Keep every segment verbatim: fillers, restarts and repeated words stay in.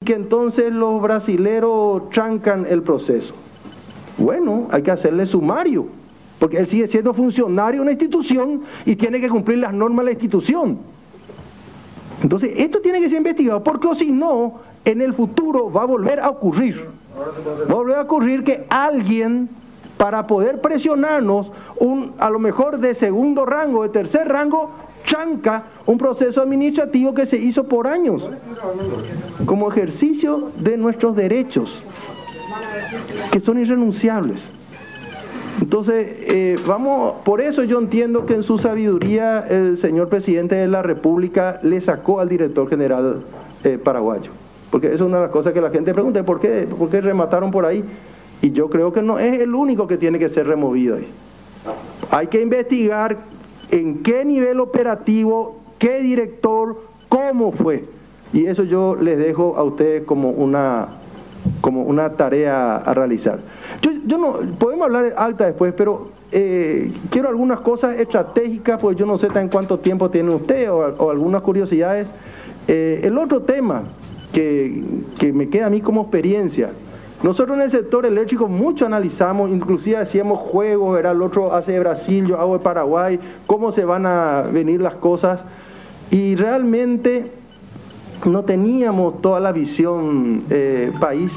que entonces los brasileros trancan el proceso. Bueno, hay que hacerle sumario, porque él sigue siendo funcionario de una institución y tiene que cumplir las normas de la institución. Entonces, esto tiene que ser investigado, porque o si no, en el futuro va a volver a ocurrir. Va a volver a ocurrir que alguien, para poder presionarnos, un, a lo mejor de segundo rango, de tercer rango, chanca un proceso administrativo que se hizo por años, como ejercicio de nuestros derechos, que son irrenunciables. Entonces, eh, vamos, por eso yo entiendo que en su sabiduría el señor presidente de la República le sacó al director general eh, paraguayo. Porque eso es una de las cosas que la gente pregunta, ¿por qué, ¿por qué remataron por ahí? Y yo creo que no es el único que tiene que ser removido ahí. Hay que investigar en qué nivel operativo, qué director, cómo fue. Y eso yo les dejo a ustedes como una... como una tarea a realizar. Yo, yo no, podemos hablar de acta después, pero eh, quiero algunas cosas estratégicas, pues yo no sé tan cuánto tiempo tiene usted o, o algunas curiosidades. Eh, el otro tema que, que me queda a mí como experiencia, nosotros en el sector eléctrico mucho analizamos, inclusive hacíamos juegos, era el otro hace de Brasil, yo hago de Paraguay, cómo se van a venir las cosas, y realmente no teníamos toda la visión eh, país,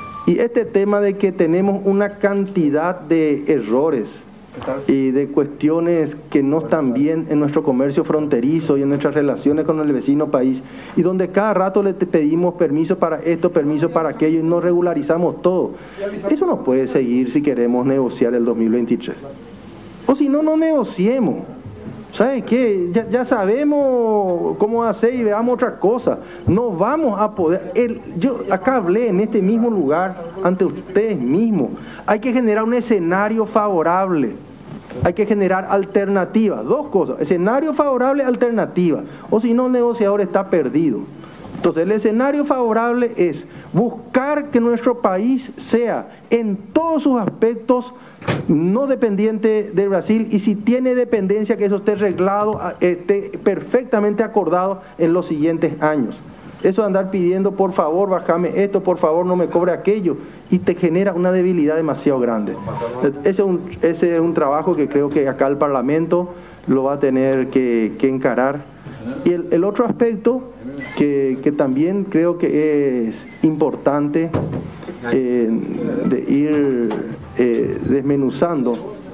y este tema de que tenemos una cantidad de errores y de cuestiones que no están bien en nuestro comercio fronterizo y en nuestras relaciones con el vecino país, y donde cada rato le pedimos permiso para esto, permiso para aquello, y no regularizamos todo. Eso no puede seguir si queremos negociar el dos mil veintitrés. O si no, no negociemos. ¿Sabe qué? Ya, ya sabemos cómo hacer y veamos otra cosa. No vamos a poder... El, yo acá hablé en este mismo lugar ante ustedes mismos. Hay que generar un escenario favorable. Hay que generar alternativas. Dos cosas. Escenario favorable, alternativa. O si no, el negociador está perdido. Entonces, el escenario favorable es buscar que nuestro país sea en todos sus aspectos no dependiente de Brasil, y si tiene dependencia, que eso esté reglado, esté perfectamente acordado en los siguientes años. Eso de andar pidiendo, por favor, bájame esto, por favor, no me cobre aquello, y te genera una debilidad demasiado grande. Ese es un, ese es un trabajo que creo que acá el Parlamento lo va a tener que, que encarar. Y el, el otro aspecto que, que también creo que es importante eh, de ir eh, desmenuzando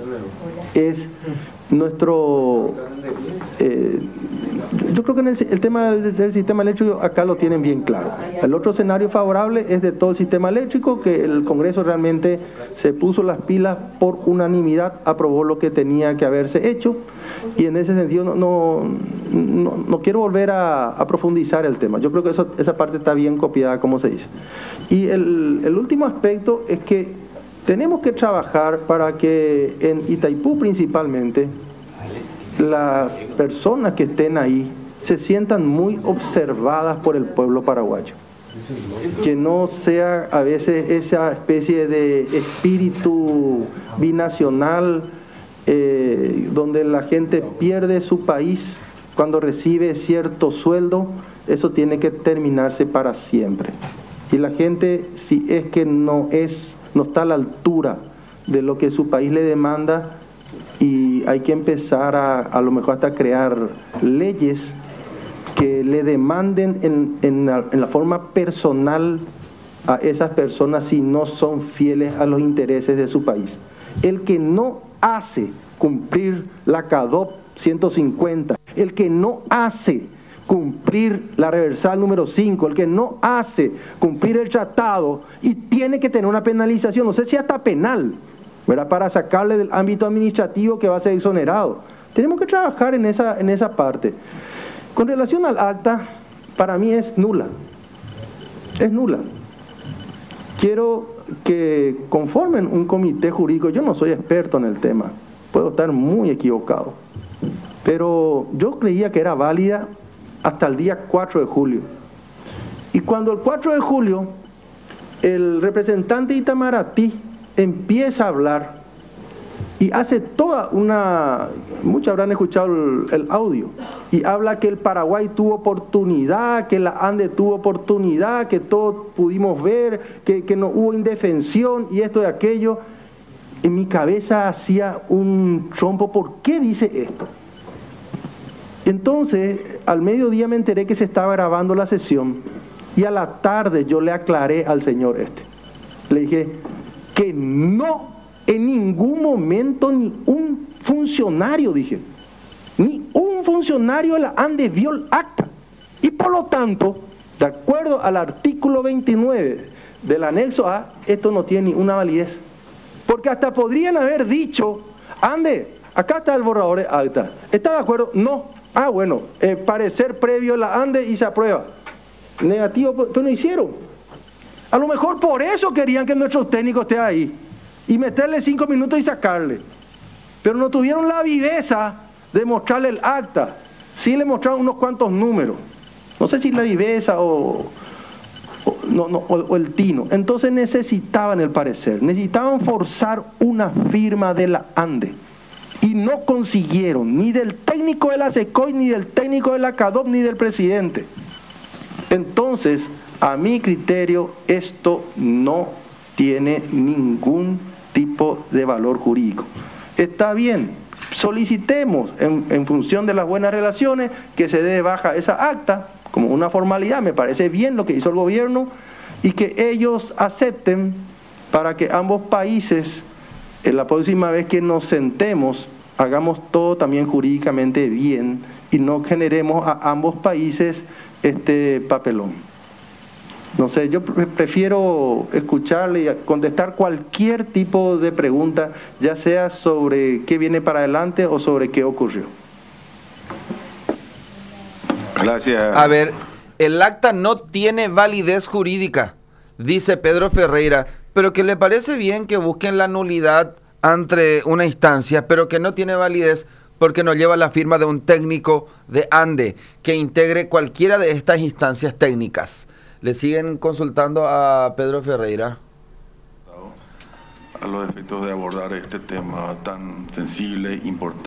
es nuestro... Eh, yo creo que en el, el tema del, del sistema eléctrico acá lo tienen bien claro. El otro escenario favorable es de todo el sistema eléctrico, que el Congreso realmente se puso las pilas por unanimidad, aprobó lo que tenía que haberse hecho, y en ese sentido no, no, no, no quiero volver a, a profundizar el tema. Yo creo que eso, esa parte está bien copiada, como se dice. Y el, el último aspecto es que tenemos que trabajar para que en Itaipú principalmente las personas que estén ahí se sientan muy observadas por el pueblo paraguayo. Que no sea a veces esa especie de espíritu binacional eh, donde la gente pierde su país cuando recibe cierto sueldo. Eso tiene que terminarse para siempre. Y la gente, si es que no es, no está a la altura de lo que su país le demanda, y hay que empezar a, a lo mejor hasta crear leyes que le demanden en, en, la, en la forma personal a esas personas si no son fieles a los intereses de su país. El que no hace cumplir la CADOP ciento cincuenta, el que no hace cumplir la reversal número cinco, el que no hace cumplir el tratado, y tiene que tener una penalización, no sé si hasta penal, ¿verdad?, para sacarle del ámbito administrativo, que va a ser exonerado. Tenemos que trabajar en esa, en esa parte. Con relación al acta, para mí es nula. Es nula. Quiero que conformen un comité jurídico. Yo no soy experto en el tema, puedo estar muy equivocado, pero yo creía que era válida hasta el día cuatro de julio. Y cuando el cuatro de julio el representante Itamaraty empieza a hablar y hace toda una, muchos habrán escuchado el, el audio, y habla que el Paraguay tuvo oportunidad, que la ANDE tuvo oportunidad, que todos pudimos ver, que, que no hubo indefensión y esto y aquello. En mi cabeza hacía un trompo, ¿por qué dice esto? Entonces, al mediodía me enteré que se estaba grabando la sesión y a la tarde yo le aclaré al señor este. Le dije que no, en ningún momento ni un funcionario, dije, ni un funcionario de la ANDE vio el acta. Y por lo tanto, de acuerdo al artículo veintinueve del anexo A, esto no tiene ni una validez. Porque hasta podrían haber dicho, ANDE, acá está el borrador de acta. ¿Está de acuerdo? No. Ah, bueno, eh, parecer previo a la ANDE y se aprueba. Negativo, pero no hicieron. A lo mejor por eso querían que nuestros técnicos estén ahí y meterle cinco minutos y sacarle. Pero no tuvieron la viveza de mostrarle el acta. Sí le mostraron unos cuantos números. No sé si la viveza o, o, no, no, o, o el tino. Entonces necesitaban el parecer. Necesitaban forzar una firma de la ANDE. Y no consiguieron, ni del técnico de la SECOI, ni del técnico de la CADOP, ni del presidente. Entonces, a mi criterio, esto no tiene ningún tipo de valor jurídico. Está bien, solicitemos, en, en función de las buenas relaciones, que se dé baja esa acta, como una formalidad, me parece bien lo que hizo el gobierno, y que ellos acepten para que ambos países, en la próxima vez que nos sentemos, hagamos todo también jurídicamente bien y no generemos a ambos países este papelón. No sé, yo prefiero escucharle y contestar cualquier tipo de pregunta, ya sea sobre qué viene para adelante o sobre qué ocurrió. Gracias. A ver, el acta no tiene validez jurídica, dice Pedro Ferreira, pero que le parece bien que busquen la nulidad ante una instancia, pero que no tiene validez porque no lleva la firma de un técnico de ANDE que integre cualquiera de estas instancias técnicas. ¿Le siguen consultando a Pedro Ferreira? A los efectos de abordar este tema tan sensible, importante.